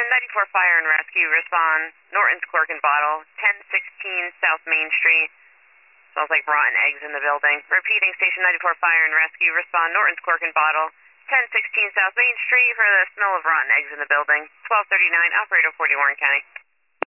94 Fire and Rescue, respond. Norton's Cork and Bottle, 1016 South Main Street. Smells like rotten eggs in the building. Repeating, Station 94 Fire and Rescue, respond. Norton's Cork and Bottle, 1016 South Main Street for the smell of rotten eggs in the building. 1239, Operator 40 Warren County.